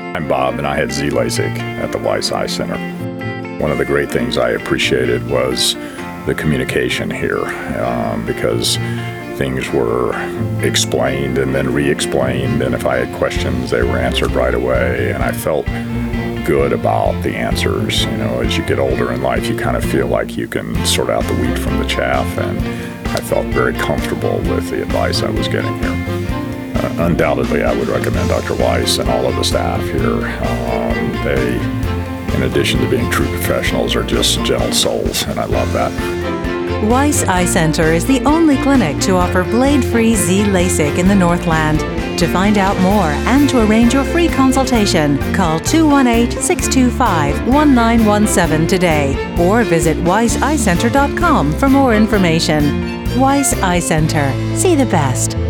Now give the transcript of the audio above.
I'm Bob, and I had Z LASIK at the Weiss Eye Center. One of the great things I appreciated was the communication here, because things were explained and then re-explained, and if I had questions, they were answered right away, and I felt good about the answers. You know, as you get older in life, you kind of feel like you can sort out the wheat from the chaff, and I felt very comfortable with the advice I was getting here. Undoubtedly, I would recommend Dr. Weiss and all of the staff here. They, in addition to being true professionals, are just gentle souls, and I love that. Weiss Eye Center is the only clinic to offer blade-free Z LASIK in the Northland. To find out more and to arrange your free consultation, call 218-625-1917 today or visit weisseyecenter.com for more information. Weiss Eye Center. See the best.